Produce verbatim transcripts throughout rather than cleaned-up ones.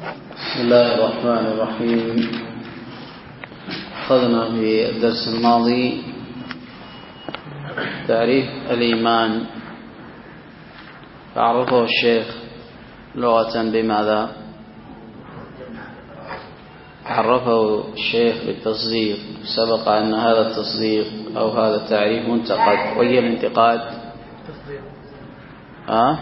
بسم الله الرحمن الرحيم. أخذنا في الدرس الماضي تعريف الإيمان، فعرفه الشيخ لغة بماذا؟ عرفه الشيخ بالتصديق. سبق أن هذا التصديق أو هذا التعريف منتقد، وهي الانتقاد ها؟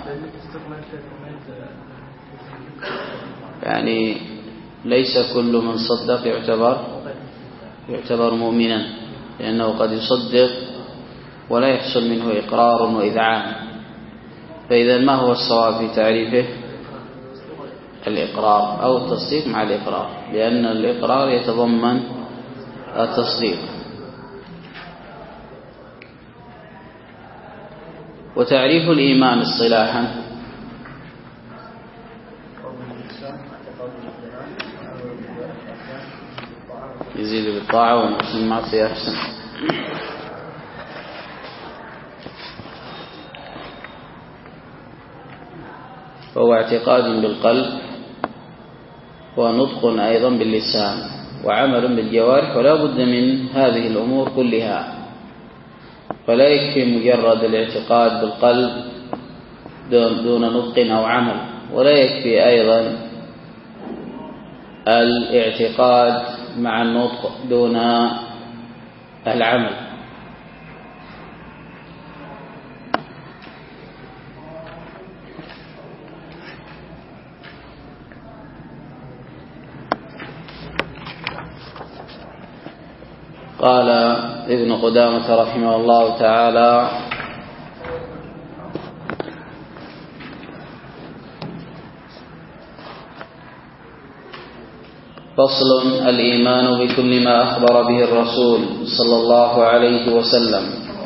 يعني ليس كل من صدق يعتبر يعتبر مؤمنا، لأنه قد يصدق ولا يحصل منه إقرار وإذعان. فإذا ما هو الصواب في تعريفه؟ الإقرار أو التصديق مع الإقرار، لأن الإقرار يتضمن التصديق. وتعريف الإيمان اصطلاحا يزيد بالطاعة ونقص المعصية أحسن. فهو اعتقاد بالقلب ونطق أيضا باللسان وعمل بالجوارح، ولا بد من هذه الأمور كلها. فلا يكفي مجرد الاعتقاد بالقلب دون نطق أو عمل، ولا يكفي أيضا الاعتقاد مع النطق دون العمل. قال ابن قدامة رحمه الله تعالى: فصل: الإيمان بكل ما أخبر به الرسول صلى الله عليه وسلم.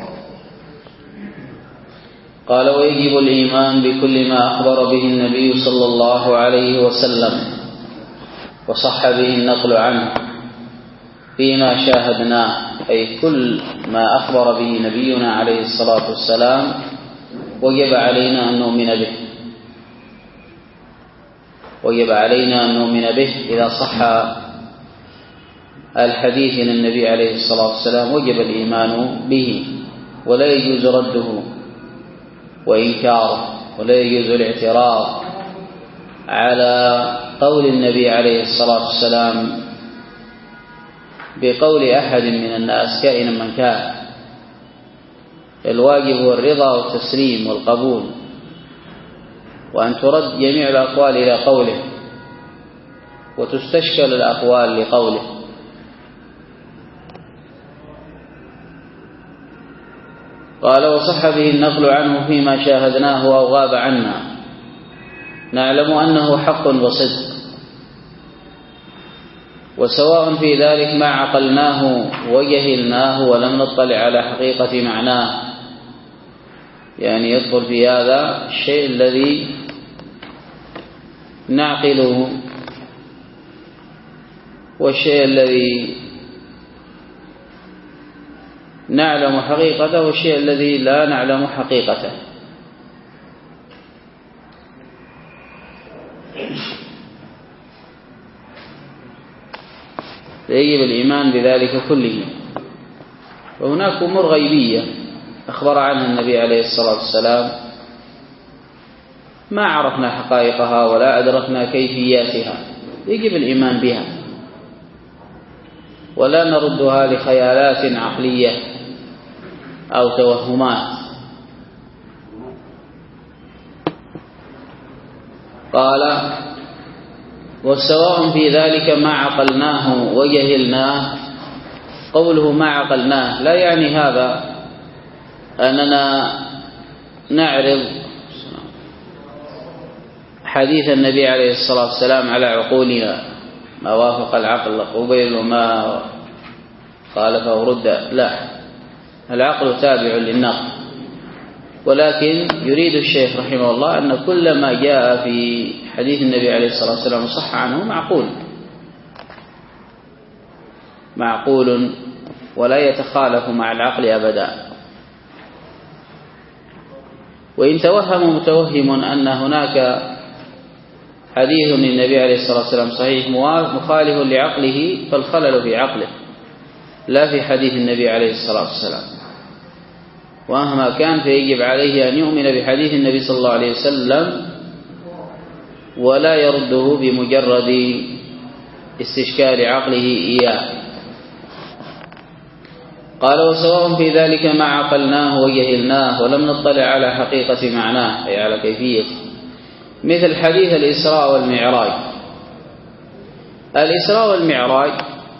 قال: ويجب الإيمان بكل ما أخبر به النبي صلى الله عليه وسلم وصح به النقل عنه فيما شاهدناه، أي كل ما أخبر به نبينا عليه الصلاة والسلام وجب علينا أن نؤمن به، وجب علينا أن نؤمن به. إذا صح الحديث عن النبي عليه الصلاة والسلام وجب الإيمان به، ولا يجوز رده وإنكاره، ولا يجوز الاعتراض على قول النبي عليه الصلاة والسلام بقول أحد من الناس كائنا من كان. الواجب هو الرضا والتسليم والقبول، وأن ترد جميع الأقوال إلى قوله وتستشكل الأقوال لقوله. قال: وصح به النقل عنه فيما شاهدناه أو غاب عنا، نعلم أنه حق وصدق، وسواء في ذلك ما عقلناه وجهلناه ولم نطلع على حقيقة معناه. يعني يدخل في هذا الشيء الذي نعقله والشيء الذي نعلم حقيقته والشيء الذي لا نعلم حقيقته. يجب الإيمان بذلك كله. وهناك أمور غيبية أخبر عنها النبي عليه الصلاة والسلام ما عرفنا حقائقها ولا أدركنا كيفياتها، يجب الإيمان بها ولا نردها لخيالات عقلية أو توهمات. قال: وسواء في ذلك ما عقلناه وجهلناه. قوله ما عقلناه لا يعني هذا أننا نعرض حديث النبي عليه الصلاة والسلام على عقولنا، ما وافق العقل قبل وما خالفه رد. لا، العقل تابع للنقل، ولكن يريد الشيخ رحمه الله أن كل ما جاء في حديث النبي عليه الصلاة والسلام صح عنه معقول معقول ولا يتخالف مع العقل أبدا. وإن توهم متوهم أن هناك حديث للنبي عليه الصلاة والسلام صحيح مخالف لعقله فالخلل في عقله لا في حديث النبي عليه الصلاة والسلام، ومهما كان فيجب عليه أن يؤمن بحديث النبي صلى الله عليه وسلم ولا يرده بمجرد استشكال عقله إياه. قال وسواء في ذلك ما عقلناه وجهلناه ولم نطلع على حقيقة معناه أي على كيفيته، مثل حديث الإسراء والمعراج. الإسراء والمعراج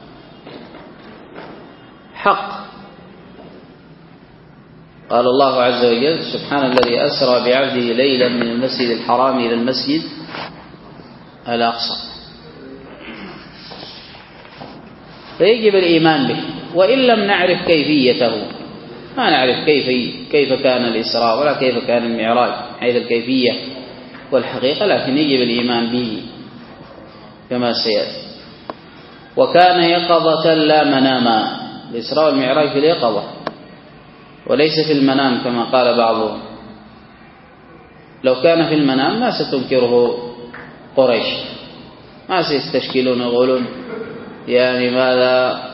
حق، قال الله عز وجل سبحان الذي أسرى بعبده ليلا من المسجد الحرام إلى المسجد الأقصى، فيجب الإيمان به وإن لم نعرف كيفيته، ما نعرف كيف كيف كان الإسراء ولا كيف كان المعراج حيث الكيفية والحقيقة، لكن يجب الإيمان به كما سيأتي. وكان يقظة لا مناما، الإسراء والمعراج في اليقظة وليس في المنام كما قال بعضهم، لو كان في المنام ما ستنكره قريش، ما سيستشكلون يقولون يعني ماذا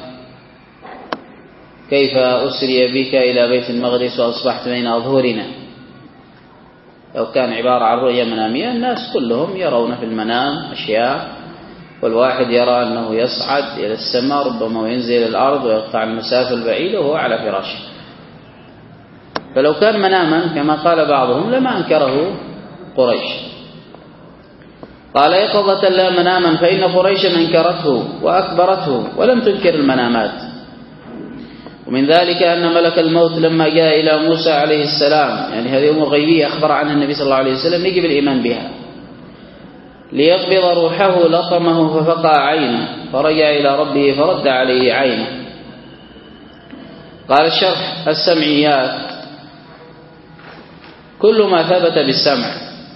كيف أسري بك إلى بيت المقدس وأصبحت بين أظهرنا. لو كان عبارة عن رؤية منامية الناس كلهم يرون في المنام أشياء، والواحد يرى أنه يصعد إلى السماء ربما وينزل إلى الأرض ويقطع المسافة البعيدة وهو على فراشه، فلو كان مناما كما قال بعضهم لما أنكره قريش. قال يقظة لا مناما، فإن قريشا أنكرته وأكبرته ولم تنكر المنامات. ومن ذلك أن ملك الموت لما جاء إلى موسى عليه السلام، يعني هذه أمور غيبية أخبر عنها النبي صلى الله عليه وسلم يجب الإيمان بها، ليقبض روحه لطمه ففقع عينه فرجع إلى ربه فرد عليه عينه. قال الشرح السمعيات كل ما ثبت بالسمع.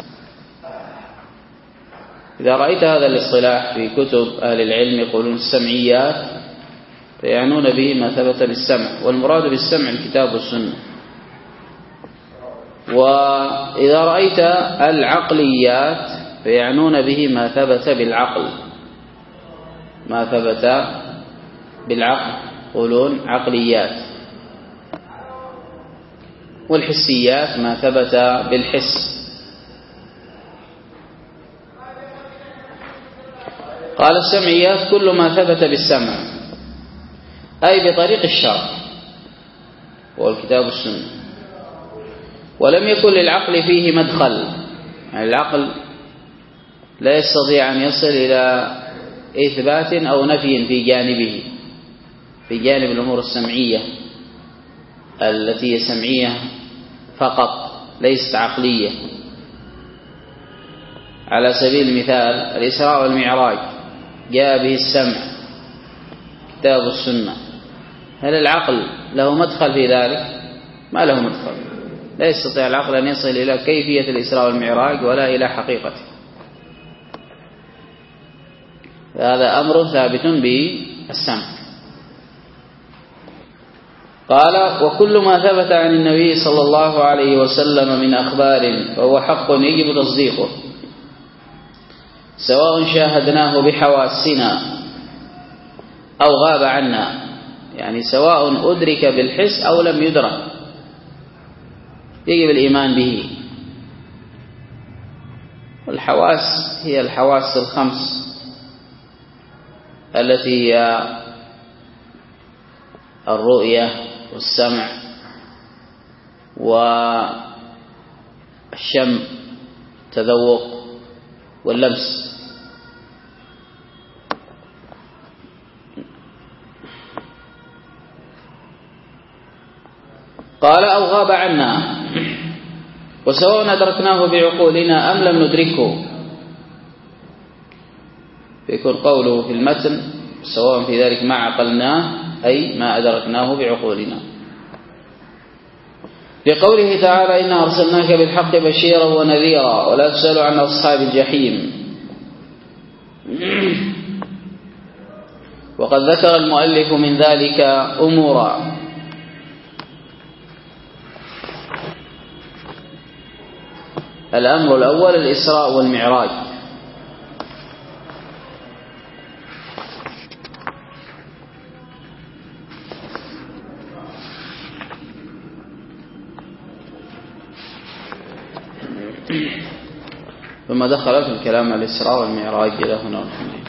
إذا رأيت هذا الاصطلاح في كتب أهل العلم يقولون السمعيات فيعنون به ما ثبت بالسمع، والمراد بالسمع الكتاب والسنة. وإذا رأيت العقليات فيعنون به ما ثبت بالعقل، ما ثبت بالعقل يقولون عقليات. والحسيات ما ثبت بالحس. قال السمعيات كل ما ثبت بالسمع أي بطريق الشرع والكتاب والسنة، ولم يكن للعقل فيه مدخل، يعني العقل لا يستطيع أن يصل إلى إثبات أو نفي في جانبه، في جانب الأمور السمعية التي هي سمعية فقط ليست عقلية. على سبيل المثال الإسراء والمعراج جاء به السمع كتاب السنة، هل العقل له مدخل في ذلك؟ ما له مدخل، لا يستطيع العقل أن يصل إلى كيفية الإسراء والمعراج ولا إلى حقيقته، هذا أمر ثابت بالسمع. قال وكل ما ثبت عن النبي صلى الله عليه وسلم من أخبار فهو حق يجب تصديقه، سواء شاهدناه بحواسنا أو غاب عنا، يعني سواء أدرك بالحس أو لم يدرك يجب الإيمان به. والحواس هي الحواس الخمس التي هي الرؤية والسمع والشم التذوق واللمس. قال أو غاب عنا، وسواء أدركناه بعقولنا أم لم ندركه، فيكون قوله في المتن سواء في ذلك ما عقلناه أي ما أدركناه بعقولنا، لقوله تعالى إنا أرسلناك بالحق بشيرا ونذيرا ولا تسأل عن أصحاب الجحيم. وقد ذكر المؤلف من ذلك أمورا. الأمر الأول الإسراء والمعراج، ثم دخل في الكلام على الإسراء والمعراج إلى هنا والحمد لله.